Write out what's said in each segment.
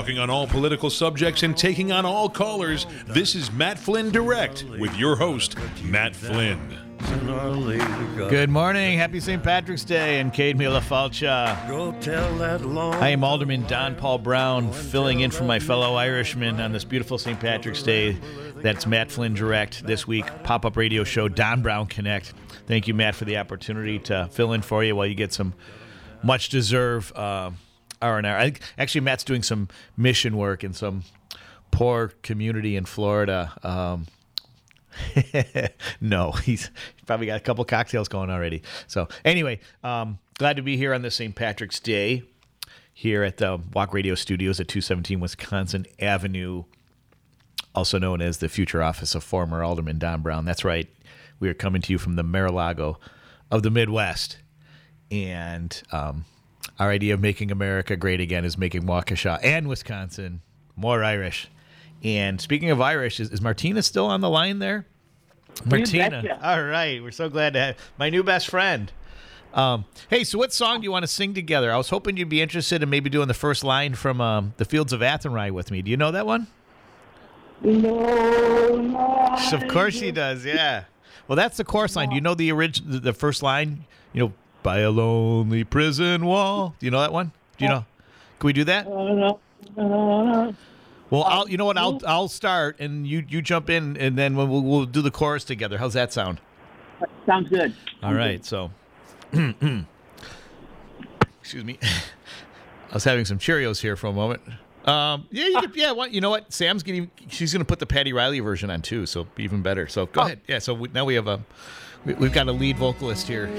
Talking on all political subjects and taking on all callers, this is Matt Flynn Direct with your host, Matt Flynn. Good morning. Happy St. Patrick's Day and Cade Mila Falcha. I am Alderman Don Paul Brown, filling in for my fellow Irishman on this beautiful St. Patrick's Day. That's Matt Flynn Direct this week, pop-up radio show, Don Brown Connect. Thank you, Matt, for the opportunity to fill in for you while you get some much-deserved R&R. Actually, Matt's doing some mission work in some poor community in Florida. No, he's probably got a couple cocktails going already. So anyway, glad to be here on this St. Patrick's Day here at the Walk Radio Studios at 217 Wisconsin Avenue, also known as the future office of former Alderman Don Brown. That's right. We are coming to you from the Mar-a-Lago of the Midwest. And our idea of making America great again is making Waukesha and Wisconsin more Irish. And speaking of Irish, is Martina still on the line there? Martina. All right. We're so glad to have my new best friend. Hey, so what song do you want to sing together? I was hoping you'd be interested in maybe doing the first line from The Fields of Athenry with me. Do you know that one? No. Of course she does, yeah. Well, that's the chorus line. Do you know the first line? You know, by a lonely prison wall. Do you know that one? Do you know? Can we do that? Well, I'll start and you jump in, and then we'll do the chorus together. How's that sound? Sounds good. All right. So, excuse me. I was having some Cheerios here for a moment. You know what? She's gonna put the Patty Riley version on too, so even better. So go ahead. Yeah. So now we have we've got a lead vocalist here.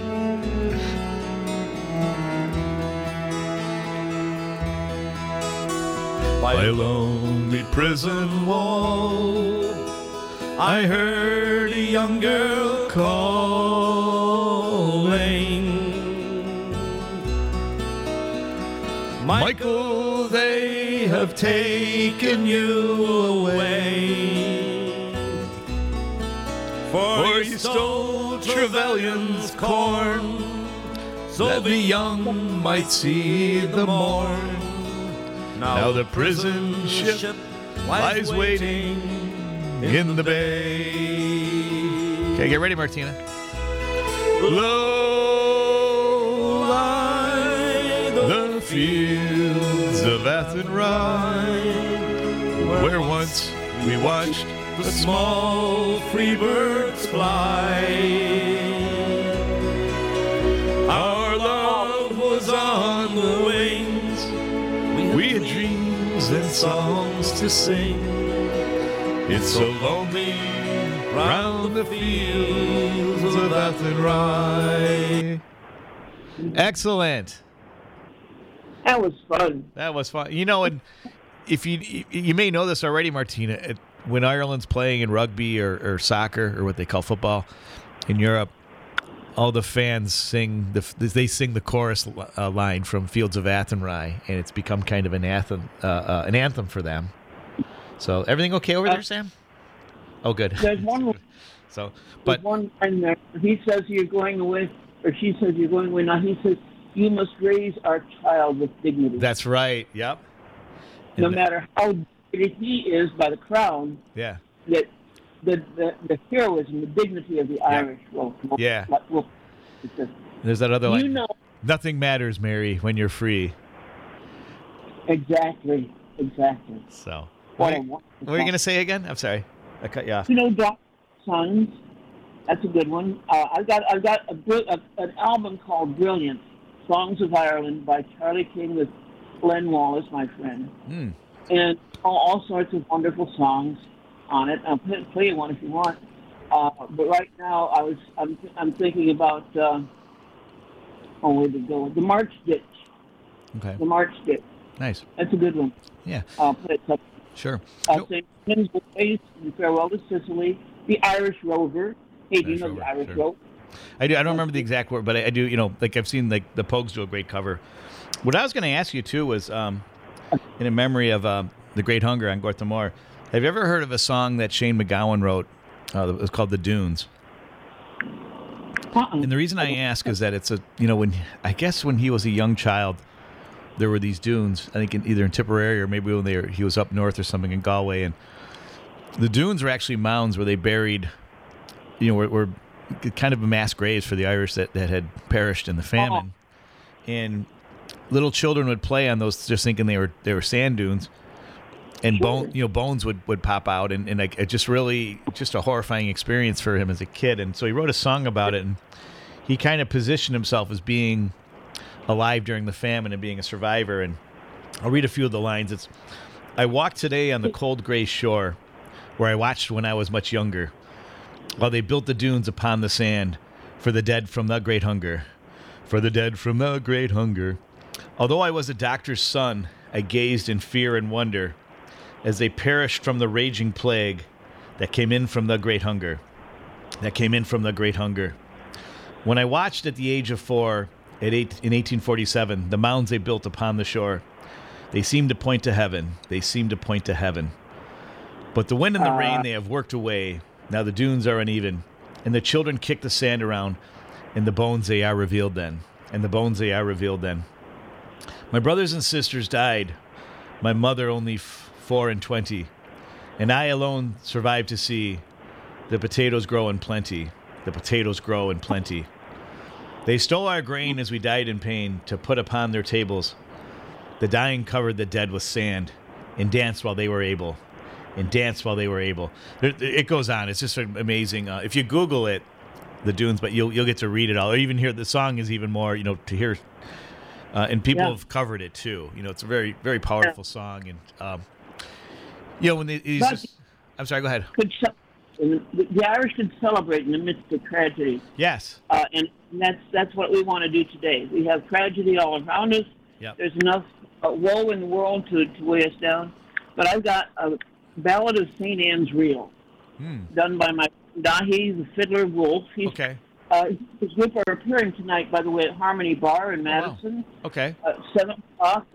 By a lonely prison wall, I heard a young girl calling, Michael, they have taken you away, for you stole Trevelyan's corn, so the young might see the morn. Now the prison ship lies waiting in the bay. Okay, get ready, Martina. Low lie the fields of Athenry, where once we watched the small free birds fly. Our love was on the wings. We had dreams and songs to sing. It's so lonely round the fields of Athenry. Excellent. That was fun. That was fun. You know, and if you may know this already, Martina, when Ireland's playing in rugby or soccer or what they call football in Europe, all the fans sing the chorus line from Fields of Athenry, and it's become kind of an anthem for them. So everything okay over there, Sam? Oh, good. There's one. But one line there. He says you're going away, or she says you're going away. Now he says you must raise our child with dignity. That's right. Yep. No matter how dignity he is by the crown. Yeah. That. The heroism, the dignity of the Irish will There's that other line. You know, nothing matters, Mary, when you're free. Exactly. So, what are you going to say again? I'm sorry, I cut you off. You know, Doc Sons. That's a good one. I've got an album called Brilliant: Songs of Ireland by Charlie King with Glenn Wallace, my friend, and all sorts of wonderful songs on it. I'll play you one if you want. But right now, I'm thinking about where to go? The March Ditch. Okay. The March Ditch. Nice. That's a good one. Yeah. I'll play it. Sure. St. Tim's Place and Farewell to Sicily. The Irish Rover. Hey, do you know the Irish Rover? I do. I don't remember the exact word, but I do. You know, like I've seen like the Pogues do a great cover. What I was going to ask you too was, in a memory of The Great Hunger on Gortha Moor. Have you ever heard of a song that Shane MacGowan wrote? It was called The Dunes. And the reason I ask is that it's when he was a young child, there were these dunes. I think either in Tipperary or maybe when he was up north or something in Galway, and the dunes were actually mounds where they buried, were kind of mass graves for the Irish that had perished in the famine, and little children would play on those, just thinking they were sand dunes, and bones would pop out, and like it just a horrifying experience for him as a kid. And so he wrote a song about it, and he kind of positioned himself as being alive during the famine and being a survivor. And I'll read a few of the lines. I walked today on the cold gray shore where I watched when I was much younger, while they built the dunes upon the sand for the dead from the great hunger, for the dead from the great hunger. Although I was a doctor's son, I gazed in fear and wonder as they perished from the raging plague that came in from the great hunger, When I watched at the age of 4 in 1847, the mounds they built upon the shore, they seemed to point to heaven. But the wind and the rain they have worked away. Now the dunes are uneven, and the children kick the sand around, and the bones they are revealed then. My brothers and sisters died, my mother only 24, and I alone survived to see the potatoes grow in plenty. They stole our grain as we died in pain to put upon their tables. The dying covered the dead with sand and danced while they were able. It goes on. It's just amazing. If you Google it, the dunes, but you'll get to read it all, or even hear the song is even more, to hear. And people have covered it too. It's a very, very powerful song. And I'm sorry. Go ahead. The Irish can celebrate in the midst of tragedy. Yes. And that's what we want to do today. We have tragedy all around us. Yep. There's enough woe in the world to weigh us down. But I've got a Ballad of St. Anne's Reel, done by my Dahi, the fiddler Wolf. Okay. His group are appearing tonight, by the way, at Harmony Bar in Madison. Wow. Okay. 7 o'clock.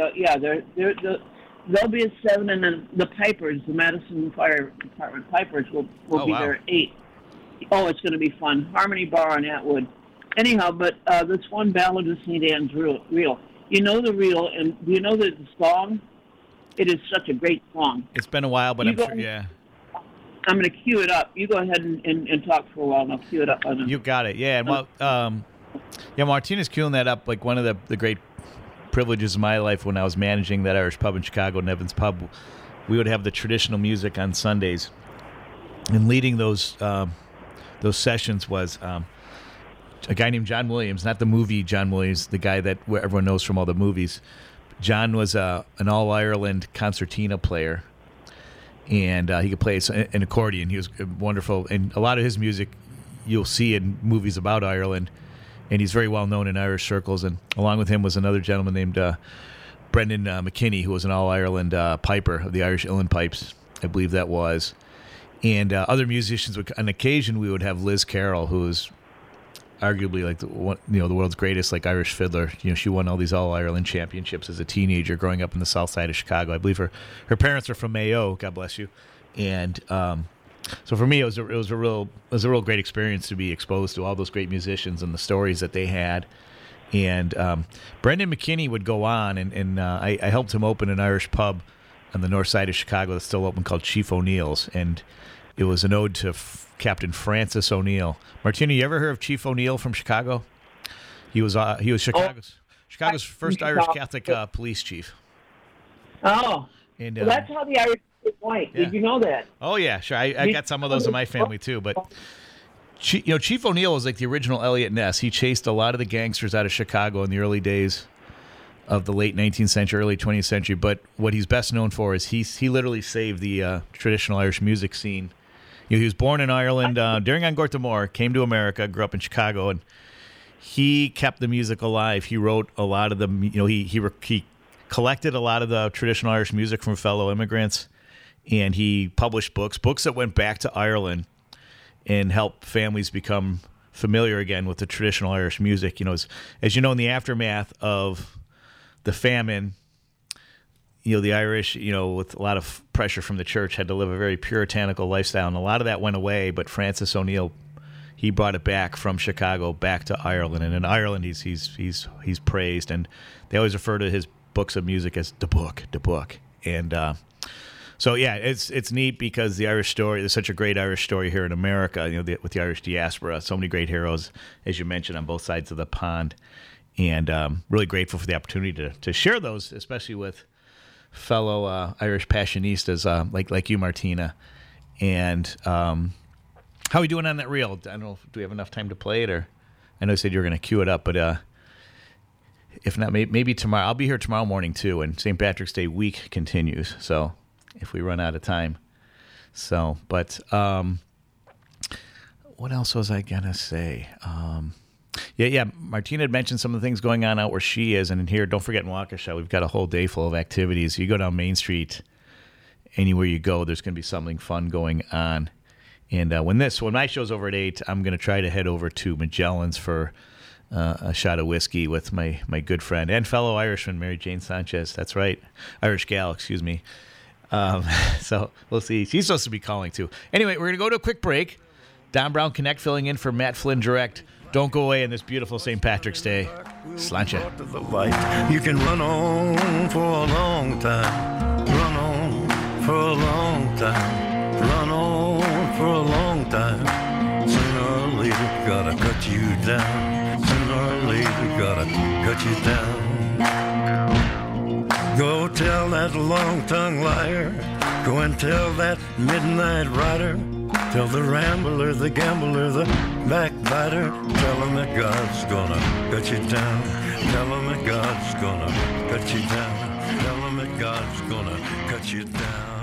They'll be at 7, and then the Pipers, the Madison Fire Department Pipers, will be there at 8. Oh, it's going to be fun. Harmony Bar in Atwood. Anyhow, but this one Ballad of St. Anne's Reel. You know the reel, and do you know the song? It is such a great song. It's been a while, but I'm sure, yeah. I'm going to cue it up. You go ahead and talk for a while, and I'll cue it up. You got it, yeah. And Martina's queuing that up. Like one of the great privileges of my life when I was managing that Irish pub in Chicago, Nevin's Pub, we would have the traditional music on Sundays, and leading those sessions was a guy named John Williams, not the movie John Williams, the guy that everyone knows from all the movies. John was an All-Ireland concertina player, and he could play an accordion. He was wonderful, and a lot of his music you'll see in movies about Ireland, and he's very well known in Irish circles. And along with him was another gentleman named Brendan McKinney, who was an All-Ireland piper of the Irish Uilleann Pipes, I believe that was. And other musicians, on occasion we would have Liz Carroll, who was arguably like the world's greatest Irish fiddler. She won all these All-Ireland championships as a teenager growing up in the south side of Chicago. I believe her parents are from Mayo, God bless you. And so for me it was a real great experience to be exposed to all those great musicians and the stories that they had. And Brendan McKinney would go on, and I helped him open an Irish pub on the north side of Chicago that's still open called Chief O'Neill's, and it was an ode to Captain Francis O'Neill. Martina, you ever heard of Chief O'Neill from Chicago? He was Chicago's first Irish Catholic police chief. Oh, and that's how the Irish get white. Yeah. Did you know that? Oh yeah, sure. I got some of those in my family too. But Chief O'Neill was like the original Elliot Ness. He chased a lot of the gangsters out of Chicago in the early days of the late 19th century, early 20th century. But what he's best known for is he literally saved the traditional Irish music scene. He was born in Ireland during An Gorta Mór, came to America, grew up in Chicago, and he kept the music alive. He wrote a lot of the, he collected a lot of the traditional Irish music from fellow immigrants, and he published books that went back to Ireland and helped families become familiar again with the traditional Irish music. As you know, in the aftermath of the famine, the Irish, with a lot of pressure from the church, had to live a very puritanical lifestyle, and a lot of that went away. But Francis O'Neill, he brought it back from Chicago back to Ireland, and in Ireland he's praised, and they always refer to his books of music as the book, and so yeah, it's neat because the Irish story. There's such a great Irish story here in America, with the Irish diaspora. So many great heroes, as you mentioned, on both sides of the pond, and really grateful for the opportunity to share those, especially with fellow Irish passionistas like you, Martina, and. How are we doing on that reel? I don't know. Do we have enough time to play it? Or I know you said you were going to cue it up, but if not, maybe tomorrow. I'll be here tomorrow morning too, and St. Patrick's Day week continues. So if we run out of time, but what else was I gonna say? Yeah. Martina had mentioned some of the things going on out where she is, and in here, don't forget in Waukesha, we've got a whole day full of activities. You go down Main Street, anywhere you go, there's going to be something fun going on. And when my show's over at 8, I'm going to try to head over to Magellan's for a shot of whiskey with my good friend and fellow Irishman, Mary Jane Sanchez. That's right. Irish gal, excuse me. So we'll see. She's supposed to be calling, too. Anyway, we're going to go to a quick break. Don Brown Connect filling in for Matt Flynn Direct. Don't go away on this beautiful St. Patrick's Day. Sláinte. You can run on for a long time. Run on for a long time. Run on for a long time. Sooner or later, gotta cut you down. Sooner or later, gotta cut you down. Go tell that long-tongued liar. Go and tell that midnight rider. Tell the rambler, the gambler, the backbiter. Tell him that God's gonna cut you down. Tell him that God's gonna cut you down. Tell him that God's gonna cut you down.